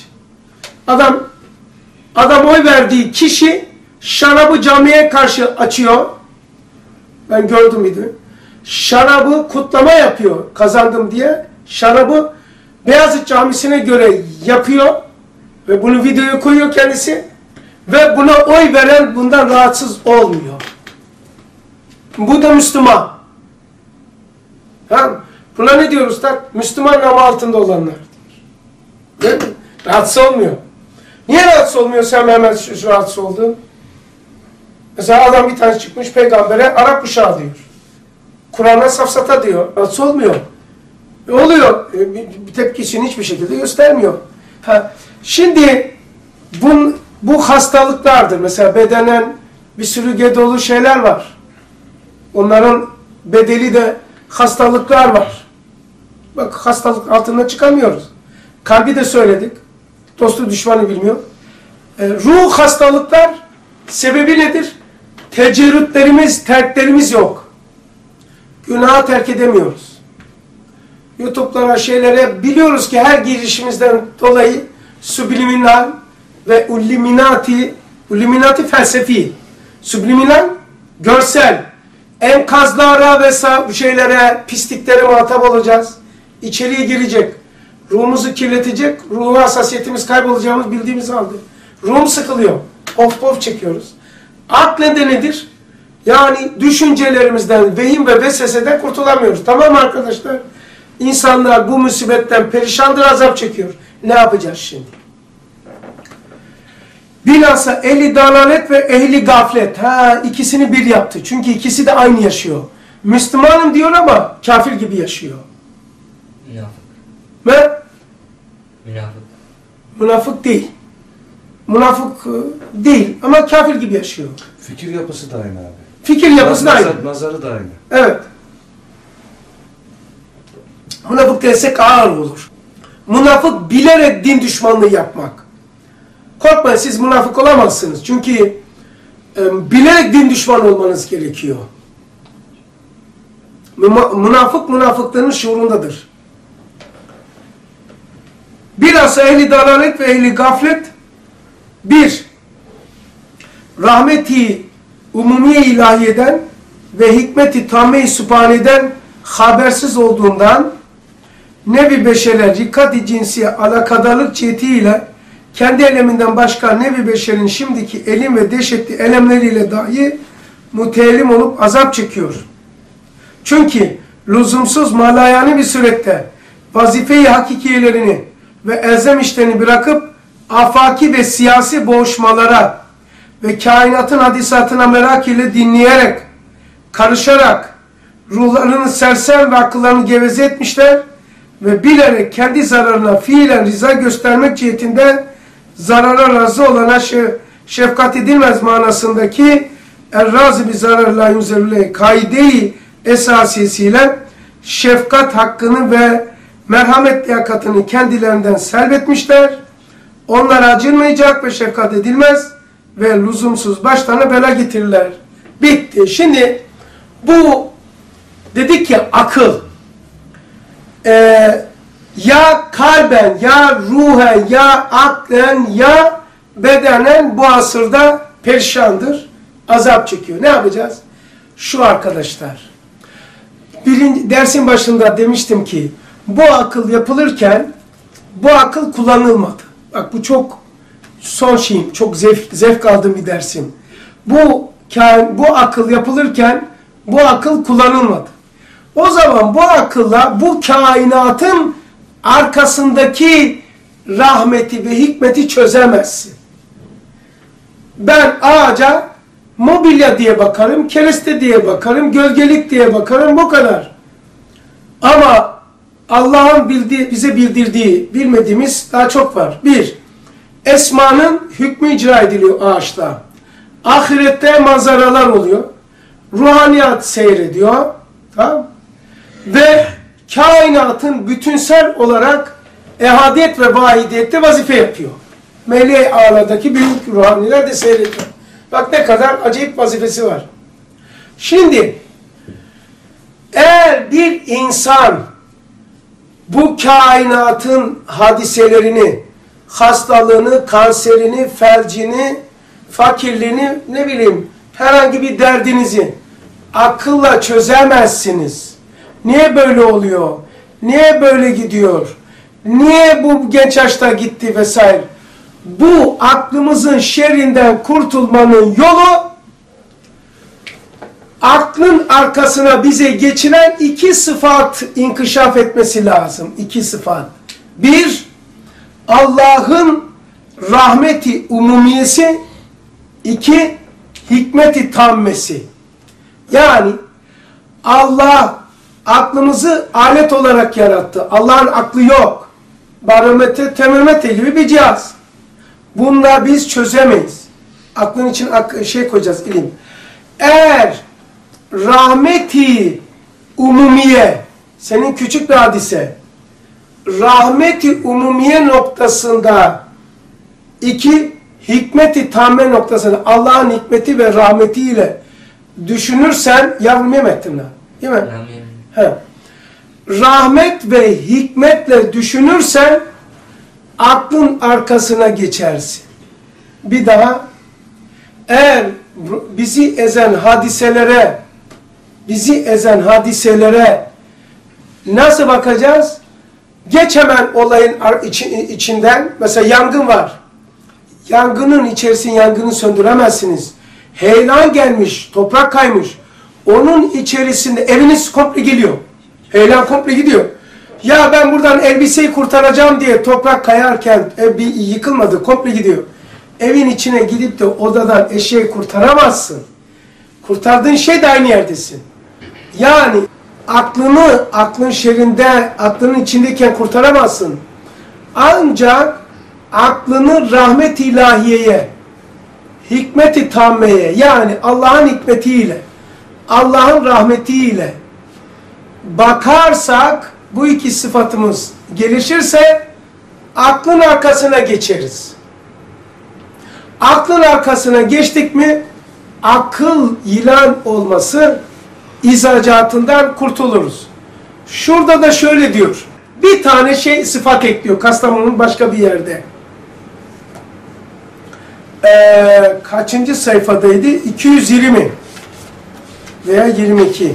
Adam oy verdiği kişi şarabı camiye karşı açıyor. Ben gördüm idi. Şarabı kutlama yapıyor kazandım diye. Şarabı Beyazıt Camisi'ne göre yapıyor. Ve bunu videoya koyuyor kendisi. Ve buna oy veren bundan rahatsız olmuyor. Bu da Müslüman. Ha? Buna ne diyoruz da? Müslüman namı altında olanlar. Değil mi? Rahatsız olmuyor. Niye rahatsız olmuyor sen hemen rahatsız oldun? Mesela adam bir tane çıkmış peygambere Arap uşağı diyor. Kur'an'a safsata diyor. Rahatsız olmuyor. Oluyor. Bir tepkisini hiçbir şekilde göstermiyor. Şimdi bu hastalıklardır. Mesela bedenen bir sürü gedolu şeyler var. Onların bedeli de hastalıklar var. Bak hastalık altından çıkamıyoruz. Kalbi de söyledik. Dostu düşmanı bilmiyor. Ruh hastalıklar sebebi nedir? Tecerrütlerimiz, terklerimiz yok. Günahı terk edemiyoruz. YouTube'lara, şeylere biliyoruz ki her girişimizden dolayı subliminal ve ulluminati felsefi. Subliminal, görsel, enkazlara ve şeylere, pisliklere muhatap olacağız. İçeriye girecek. Ruhumuzu kirletecek, ruhu hassasiyetimiz kaybolacağımız bildiğimiz halde. Ruhum sıkılıyor. Of çekiyoruz. Aklen de nedir? Yani düşüncelerimizden, vehim ve vesveseden kurtulamıyoruz. Tamam mı arkadaşlar? İnsanlar bu musibetten perişandır, azap çekiyor. Ne yapacağız şimdi? Bilhassa ehli dalalet ve ehli gaflet. İkisini bir yaptı. Çünkü ikisi de aynı yaşıyor. Müslümanım diyor ama kafir gibi yaşıyor. Münafık. Münafık değil. Münafık değil ama kafir gibi yaşıyor. Fikir yapısı da aynı abi. Fikir yapısı da aynı. Nazarı da aynı. Evet. Münafık desek ağır olur. Münafık bilerek din düşmanlığı yapmak. Korkmayın, siz münafık olamazsınız. Çünkü bilerek din düşmanı olmanız gerekiyor. Münafık münafıklığının şuurundadır. Bilhassa ehli dalalet ve ehli gaflet rahmeti umumiye ilahiyeden ve hikmeti tamme-i sübhaneden habersiz olduğundan nevi beşerler rikat-i cinsiye alakadarlık cihetiyle kendi eleminden başka nevi beşerin şimdiki elim ve dehşetli elemleriyle dahi müteellim olup azap çekiyor. Çünkü lüzumsuz malayani bir surette vazife-i hakikiyelerini ve elzem işlerini bırakıp afaki ve siyasi boğuşmalara ve kainatın hadisatına merak ile dinleyerek, karışarak ruhlarını sersem ve akıllarını geveze etmişler ve bilerek kendi zararına fiilen rıza göstermek cihetinde zarara razı olana şefkat edilmez manasındaki er-razı bir zararla yuzerle kaide-i esasiyesiyle şefkat hakkını ve merhamet liyakatını kendilerinden selbetmişler. Onlara acınmayacak ve şefkat edilmez ve lüzumsuz başlarına bela getirirler. Bitti. Şimdi bu dedik ki akıl ya kalben, ya ruhen, ya aklen, ya bedenen bu asırda perişandır, azap çekiyor. Ne yapacağız? Şu arkadaşlar, dersin başında demiştim ki bu akıl yapılırken bu akıl kullanılmadı. Bak bu çok son şeyim, çok zevk aldığım bir dersim. Bu akıl yapılırken bu akıl kullanılmadı. O zaman bu akılla bu kainatın arkasındaki rahmeti ve hikmeti çözemezsin. Ben ağaca mobilya diye bakarım, kereste diye bakarım, gölgelik diye bakarım, bu kadar. Ama Allah'ın bize bildirdiği, bilmediğimiz daha çok var. Bir, esmanın hükmü icra ediliyor ağaçta. Ahirette manzaralar oluyor. Ruhaniyat seyrediyor. Tamam. Ve kainatın bütünsel olarak ehadiyet ve vahidiyette vazife yapıyor. Meleği ağlardaki büyük ruhaniler de seyrediyor. Bak ne kadar acayip vazifesi var. Şimdi eğer bir insan bu kainatın hadiselerini, hastalığını, kanserini, felcini, fakirliğini, ne bileyim, herhangi bir derdinizi akılla çözemezsiniz. Niye böyle oluyor? Niye böyle gidiyor? Niye bu genç yaşta gitti vesaire? Bu aklımızın şerrinden kurtulmanın yolu, aklın arkasına bize geçiren iki sıfat inkişaf etmesi lazım. İki sıfat. Bir, Allah'ın rahmeti umumiyesi. İki, hikmeti tammesi. Yani Allah aklımızı alet olarak yarattı. Allah'ın aklı yok. Barometre, termometre gibi bir cihaz. Bununla biz çözemeyiz. Aklın için koyacağız, ilim. Eğer rahmeti umumiye, senin küçük bir hadise, rahmeti umumiye noktasında, iki, hikmeti tamme noktasında, Allah'ın hikmeti ve rahmetiyle düşünürsen, yavrum yemektin lan, değil mi? He. Rahmet ve hikmetle düşünürsen, aklın arkasına geçersin. Bir daha, eğer bizi ezen hadiselere nasıl bakacağız? Geç hemen olayın içinden. Mesela yangın var. Yangının içerisinde yangını söndüremezsiniz. Heyelan gelmiş, toprak kaymış. Onun içerisinde eviniz komple geliyor. Heyelan komple gidiyor. Ya ben buradan elbiseyi kurtaracağım diye toprak kayarken ev bir yıkılmadı, komple gidiyor. Evin içine gidip de odadan eşeği kurtaramazsın. Kurtardığın şey de aynı yerdesin. Yani aklın şerrinde, aklının içindeyken kurtaramazsın. Ancak aklını rahmet-i ilahiyeye, hikmet-i tammeye, yani Allah'ın hikmetiyle, Allah'ın rahmetiyle bakarsak, bu iki sıfatımız gelişirse aklın arkasına geçeriz. Aklın arkasına geçtik mi, akıl ilan olması izacatından kurtuluruz. Şurada da şöyle diyor. Bir tane sıfat ekliyor Kastamonu'nun başka bir yerde. Kaçıncı sayfadaydı? 220 veya 22.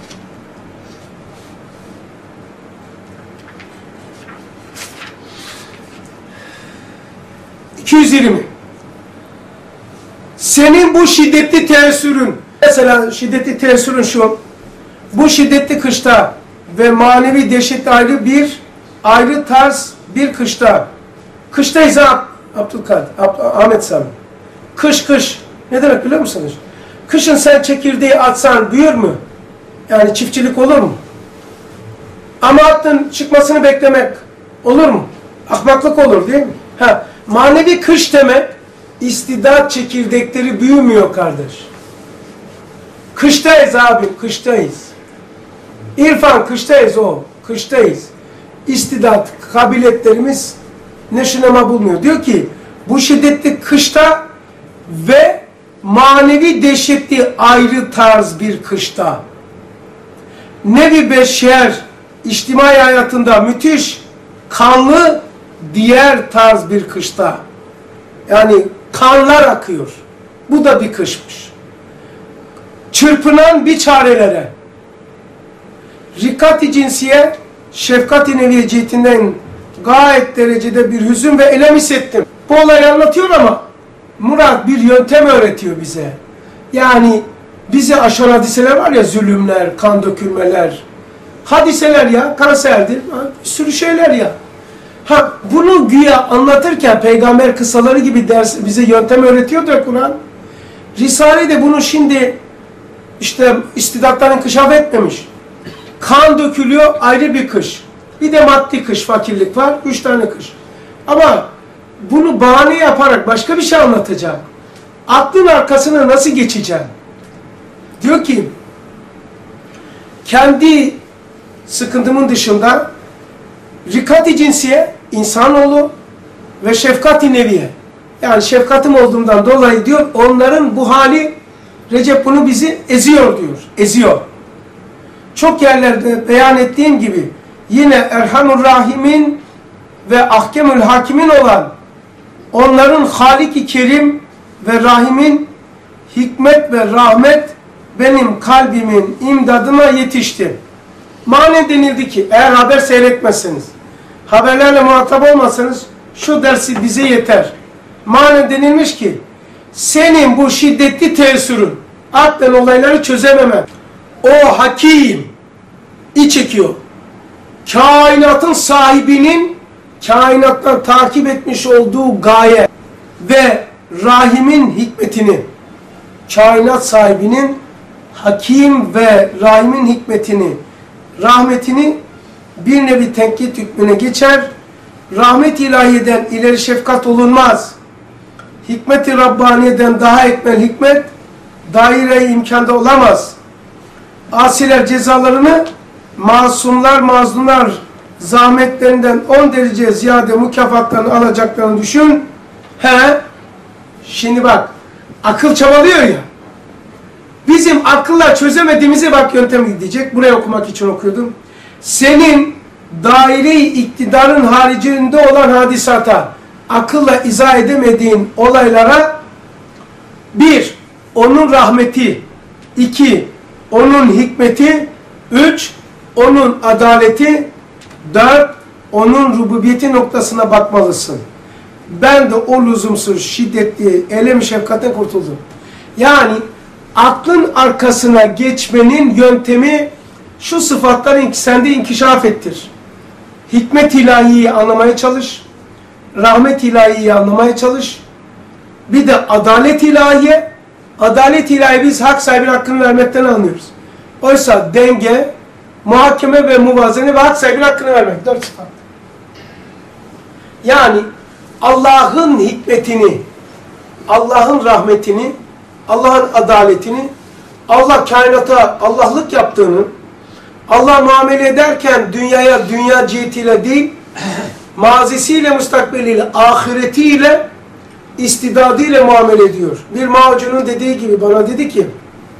Senin bu şiddetli teessürün, mesela şiddetli teessürün şu, bu şiddetli kışta ve manevi dehşetli ayrı tarz bir kışta. Kıştayız ha Ahmet Sami. Kış. Ne demek biliyor musunuz? Kışın sen çekirdeği atsan büyür mü? Yani çiftçilik olur mu? Ama attın çıkmasını beklemek olur mu? Ahmaklık olur değil mi? Manevi kış demek, istidat çekirdekleri büyümüyor kardeş. Kıştayız abim, kıştayız. İrfan kıştayız kıştayız. İstidat, kabiliyetlerimiz neşinema bulmuyor. Diyor ki, bu şiddetli kışta ve manevi dehşetli ayrı tarz bir kışta, nevi beşer, içtimai hayatında müthiş, kanlı, diğer tarz bir kışta, yani kanlar akıyor. Bu da bir kışmış. Çırpınan bir çarelere, rikat-i cinsiye, şefkat-i neviye cihetinden gayet derecede bir hüzün ve elem hissettim. Bu olayı anlatıyor ama Murat bir yöntem öğretiyor bize. Yani bize aşan hadiseler var ya, zulümler, kan dökülmeler, hadiseler ya, Karaseher'dir, bir sürü şeyler ya. Bunu güya anlatırken peygamber kıssaları gibi bize yöntem öğretiyor da Kur'an. Risale de bunu şimdi işte istidattan inkişaf etmemiş. Kan dökülüyor, ayrı bir kış. Bir de maddi kış, fakirlik var, 3 tane kış. Ama bunu bahane yaparak başka bir şey anlatacak. Aklın arkasına nasıl geçeceğim? Diyor ki, kendi sıkıntımın dışında rikat-i cinsiye, insanoğlu ve şefkat-i neviye. Yani şefkatim olduğundan dolayı diyor, onların bu hali, Recep bunu bizi eziyor diyor. Eziyor. Çok yerlerde beyan ettiğim gibi, yine Erhamur Rahim'in ve Ahkemül Hakim'in olan onların Halik-i Kerim ve Rahim'in hikmet ve rahmet benim kalbimin imdadına yetişti. Manen denildi ki eğer haber seyretmezseniz, haberlerle muhatap olmasanız şu dersi bize yeter. Manen denilmiş ki senin bu şiddetli teessürün, aklen olayları çözememen, o hakim çekiyor. Kainatın sahibinin kainattan takip etmiş olduğu gaye ve Rahim'in hikmetini, kainat sahibinin hakim ve Rahim'in hikmetini, rahmetini bir nevi tenkit hükmüne geçer. Rahmet ilahiyeden ileri şefkat olunmaz. Hikmet-i Rabbaniye'den daha ekmel hikmet daire-i imkanda olamaz. Asiler cezalarını masumlar, mazlumlar zahmetlerinden 10 derece ziyade mükafatlarını alacaklarını düşün. Şimdi bak, akıl çabalıyor ya. Bizim akılla çözemediğimizi bak yöntem gidecek. Buraya okumak için okuyordum. Senin daire-i iktidarın haricinde olan hadisata, akılla izah edemediğin olaylara 1. Onun rahmeti, 2. Onun hikmeti, 3. Onun adaleti, 4. Onun rububiyeti noktasına bakmalısın. Ben de o lüzumsuz, şiddetli, elem şefkatten kurtuldum. Yani aklın arkasına geçmenin yöntemi şu sıfatları sende inkişaf ettir. Hikmet ilahiyi anlamaya çalış. Rahmet ilahiyi anlamaya çalış. Bir de adalet ilahiye. Adalet ilahi biz hak sahibine hakkını vermekten anlıyoruz. Oysa denge, muhakeme ve muvazene ve hak sahibine hakkını vermek. 4 sıfat. Yani Allah'ın hikmetini, Allah'ın rahmetini, Allah'ın adaletini, Allah kainata Allah'lık yaptığını, Allah muamele ederken dünyaya dünya cihetiyle değil, mazisiyle, müstakbeliyle, ahiretiyle, istidadıyla muamele ediyor. Bir macunun dediği gibi bana dedi ki,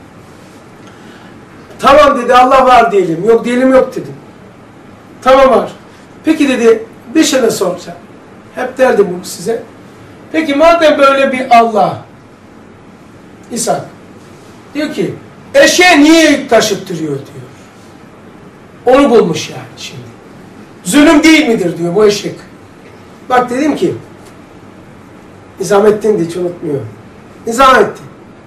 tamam dedi Allah var diyelim, yok diyelim yok dedim. Tamam var. Peki dedi bir şey de soracağım. Hep derdim bu size. Peki madem böyle bir Allah, İshak diyor ki eşeğe niye yük taşıttırıyor diyor. Onu bulmuş yani şimdi. Zulüm değil midir diyor bu eşek. Bak dedim ki Nizamettin de hiç unutmuyor. Nizamettin.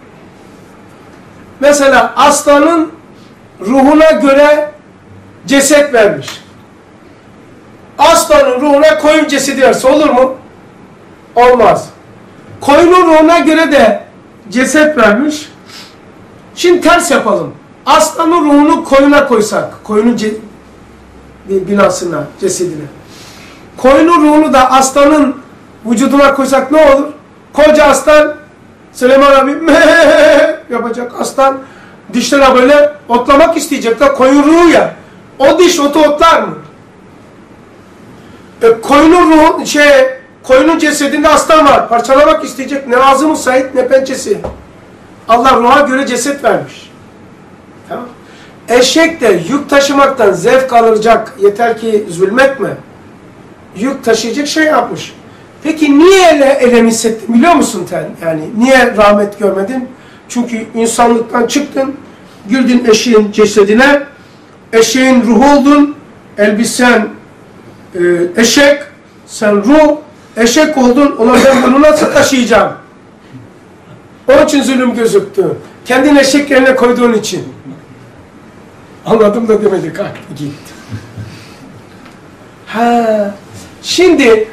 Mesela aslanın ruhuna göre ceset vermiş. Aslanın ruhuna koyun cesedi verse olur mu? Olmaz. Koyunun ruhuna göre de ceset vermiş. Şimdi ters yapalım. Aslanın ruhunu koyuna koysak, koyunun binasına, cesedine. Koyunun ruhunu da aslanın vücuduna koysak ne olur? Koca aslan, Süleyman abi yapacak aslan, dişlerine böyle otlamak isteyecek de koyun ruhu ya. O diş otu otlar mı? Koyunun ruhu, koyunun cesedinde aslan var. Parçalamak isteyecek. Ne ağzı müsait ne pençesi. Allah ruha göre ceset vermiş. Tamam. Eşek de yük taşımaktan zevk alacak. Yeter ki zulmetme. Yük taşıyacak şey yapmış. Peki niye elem hissettin biliyor musun sen? Yani niye rahmet görmedin? Çünkü insanlıktan çıktın. Girdin eşeğin cesedine. Eşeğin ruhu oldun. Elbisen eşek. Sen ruh. Eşek oldun. Ulan ben bunu nasıl taşıyacağım? Onun için zulüm gözüktü. Kendin eşek yerine koyduğun için. Anladım da demedik. Kalktı gitti. Şimdi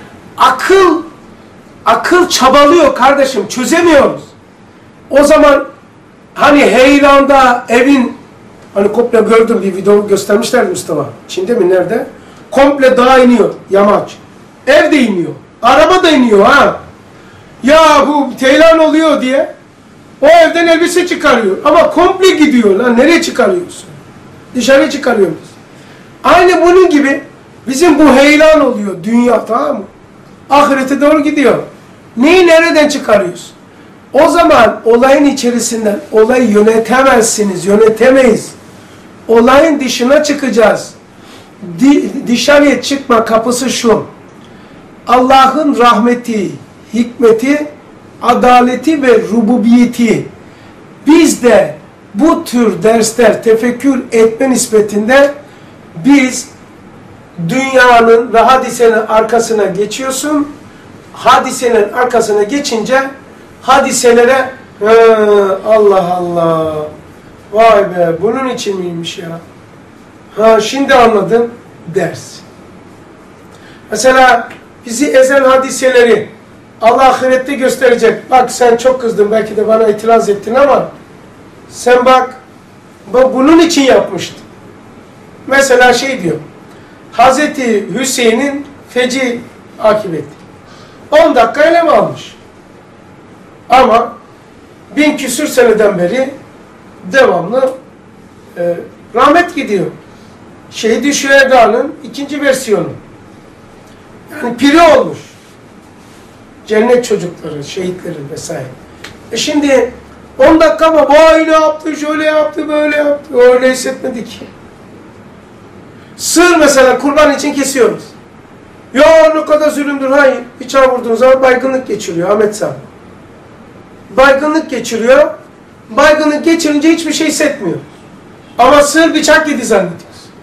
akıl çabalıyor kardeşim. Çözemiyoruz. O zaman hani Heylan'da evin hani komple gördüm bir video göstermişler Mustafa. Çin'de mi nerede? Komple dağa iniyor yamaç. Ev de iniyor. Araba da iniyor ha. Ya bu Heylan oluyor diye o evden elbise çıkarıyor. Ama komple gidiyor lan. Nereye çıkarıyorsun? Dışarıya çıkarıyoruz. Aynı bunun gibi bizim bu Heylan oluyor. Dünya tamam mı? Ahirete doğru gidiyor. Neyi nereden çıkarıyorsun? O zaman olayın içerisinden olayı yönetemezsiniz. Yönetemeyiz. Olayın dışına çıkacağız. dışarıya çıkma kapısı şu. Allah'ın rahmeti, hikmeti, adaleti ve rububiyeti. Biz de bu tür dersler tefekkür etme nispetinde biz dünyanın ve hadisenin arkasına geçiyorsun. Hadisenin arkasına geçince hadiselere Allah Allah, vay be bunun için miymiş ya? Ha şimdi anladım ders. Mesela bizi ezen hadiseleri Allah ahirette gösterecek. Bak sen çok kızdın, belki de bana itiraz ettin ama sen bak bunun için yapmıştın. Mesela şey diyor, Hazreti Hüseyin'in feci akıbeti. 10 dakika elem almış. Ama 1000 küsür seneden beri devamlı rahmet gidiyor. Şehid-i Şüheda'nın 2. versiyonu. Yani piri olmuş. Cennet çocukları, şehitlerin vesaire. Şimdi 10 dakika ama böyle yaptı, şöyle yaptı, böyle yaptı. Öyle hissetmedi ki. Sığır mesela kurban için kesiyoruz. Ya ne kadar zulümdür. Hayır. Bıçağı vurduğunuz zaman baygınlık geçiriyor Ahmet Sağ. Baygınlık geçiriyor. Baygınlık geçirince hiçbir şey hissetmiyor. Ama sığır bıçak yedi zannediyoruz.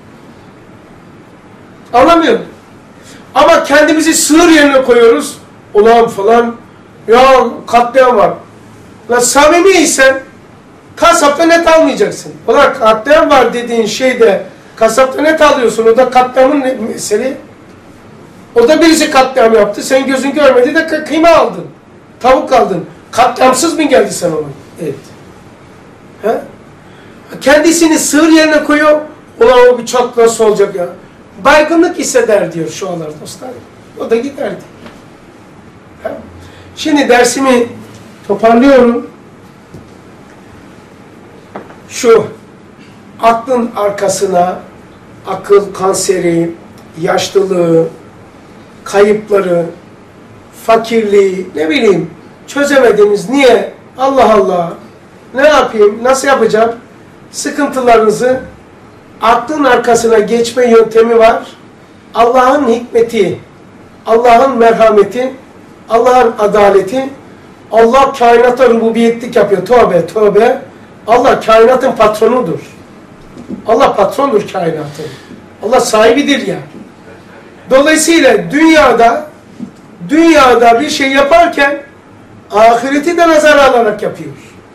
Anlamıyor musun? Ama kendimizi sığır yerine koyuyoruz. Ulan falan, ya katliam var. Lan samimiysen kasapta net almayacaksın. Ulan katliam var dediğin şeyde kasapta net alıyorsun. O da katliamın mesele. O da birisi katliam yaptı. Sen gözün görmedi de kıyma aldın. Tavuk aldın. Katliamsız mı geldi sana ona? Evet. He? Kendisini sığır yerine koyuyor. Ulan o bıçak nasıl olacak ya? Baygınlık hisseder diyor şu anlar dostlar. O da giderdi. He? Şimdi dersimi toparlıyorum. Şu aklın arkasına akıl kanseri, yaşlılığı, kayıpları, fakirliği, ne bileyim çözemediğimiz niye? Allah Allah, ne yapayım, nasıl yapacağım? Sıkıntılarınızı aklın arkasına geçme yöntemi var. Allah'ın hikmeti, Allah'ın merhameti, Allah'ın adaleti, Allah kainata rububiyetlik yapıyor. Tövbe tövbe. Allah kainatın patronudur. Allah patrondur kainatın. Allah sahibidir ya. Dolayısıyla dünyada bir şey yaparken ahireti de nazara alarak yapıyor.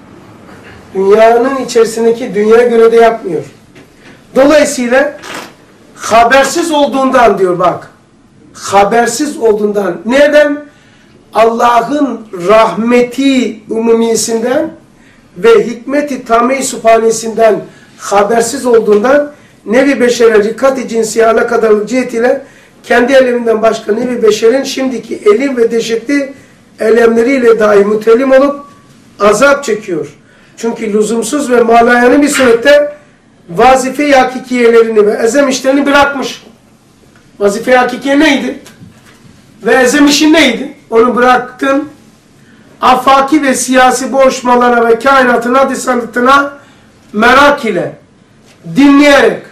Dünyanın içerisindeki dünyaya göre de yapmıyor. Dolayısıyla habersiz olduğundan diyor bak. Habersiz olduğundan. Nereden? Allah'ın rahmeti umumiyesinden ve hikmeti tam-i sübhanesinden habersiz olduğundan nevi beşere rikkat-i cinsiye alakadarlık cihetiyle kendi eleminden başka nevi beşerin şimdiki elim ve dehşetli elemleriyle dahi mütelim olup azap çekiyor. Çünkü lüzumsuz ve malayanı bir surette vazife-i hakikiyelerini ve ezem işlerini bırakmış. Vazife-i hakikiye neydi? Ve ezem işi neydi? Onu bıraktın. Afaki ve siyasi boğuşmalara ve kainatın hadisanatına merak ile, dinleyerek,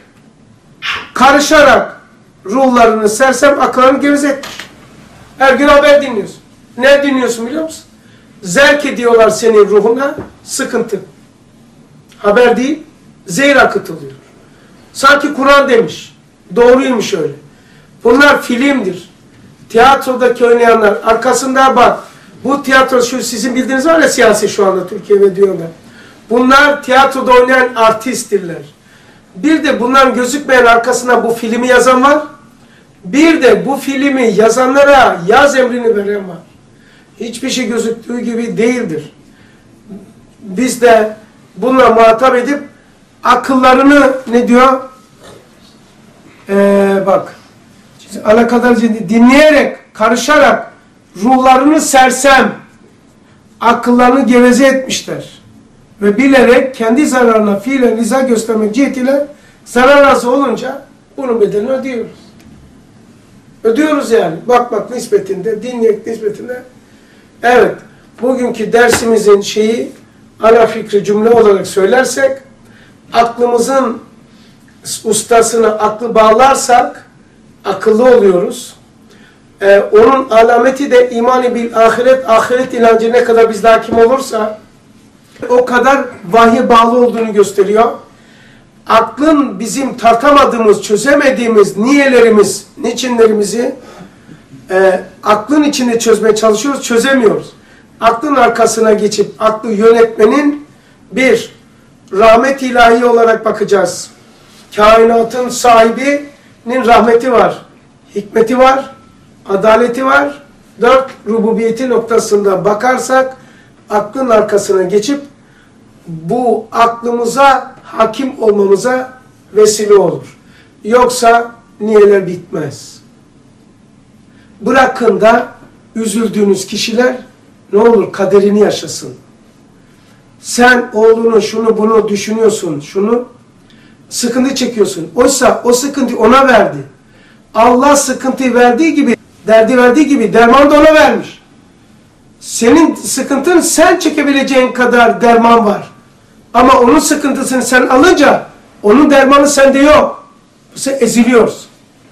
karışarak ruhlarını sersem akıllarını gevezetmiş. Her gün haber dinliyorsun. Ne dinliyorsun biliyor musun? Zerk ediyorlar senin ruhuna, sıkıntı. Haber değil, zehir akıtılıyor. Sanki Kur'an demiş. Doğruymuş öyle. Bunlar filmdir. Tiyatrodaki oynayanlar, arkasında bak, bu tiyatro, şu sizin bildiğiniz var ya siyasi şu anda Türkiye'de diyorlar. Bunlar tiyatroda oynayan artisttirler. Bir de bunların gözükmeyen arkasına bu filmi yazan var. Bir de bu filmi yazanlara yaz emrini veren var. Hiçbir şey gözüktüğü gibi değildir. Biz de bununla muhatap edip akıllarını ne diyor? Bak, alakadar dinleyerek, karışarak ruhlarını sersem, akıllarını geveze etmişler. Ve bilerek kendi zararına fiilen rıza göstermek cihetiyle zarar razı olunca bunun bedelini ödüyoruz. Ödüyoruz yani. Bak nispetinde, dinleyek nispetinde. Evet, bugünkü dersimizin şeyi, ana fikri cümle olarak söylersek, aklımızın ustasına aklı bağlarsak akıllı oluyoruz. Onun alameti de iman-ı bil ahiret, ahiret inancı ne kadar bizde hakim olursa o kadar vahye bağlı olduğunu gösteriyor. Aklın bizim tartamadığımız, çözemediğimiz niyelerimiz, niçinlerimizi aklın içinde çözmeye çalışıyoruz, çözemiyoruz. Aklın arkasına geçip aklı yönetmenin bir rahmet ilahi olarak bakacağız. Kainatın sahibinin rahmeti var, hikmeti var, adaleti var. 4 rububiyeti noktasında bakarsak aklın arkasına geçip bu aklımıza hakim olmamıza vesile olur. Yoksa niyeler bitmez. Bırakın da üzüldüğünüz kişiler ne olur kaderini yaşasın. Sen oğlunu şunu bunu düşünüyorsun, şunu sıkıntı çekiyorsun. Oysa o sıkıntı ona verdi. Allah sıkıntıyı verdiği gibi, derdi verdiği gibi derman da ona vermiş. Senin sıkıntın sen çekebileceğin kadar derman var. Ama onun sıkıntısını sen alınca onun dermanı sende yok. Sen eziliyoruz.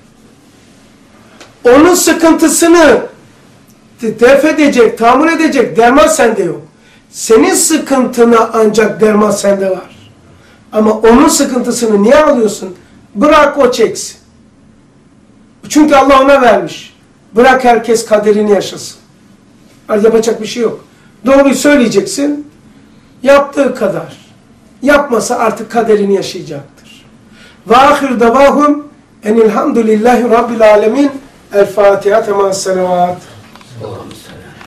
Onun sıkıntısını def edecek, tahammül edecek derman sende yok. Senin sıkıntına ancak derman sende var. Ama onun sıkıntısını niye alıyorsun? Bırak o çeksin. Çünkü Allah ona vermiş. Bırak herkes kaderini yaşasın. Yapacak bir şey yok. Doğruyu söyleyeceksin. Yaptığı kadar. Yapmasa artık kaderini yaşayacaktır. Ve ahir davahum enilhamdülillahi rabbil alemin. El Fatiha. Temas salavat.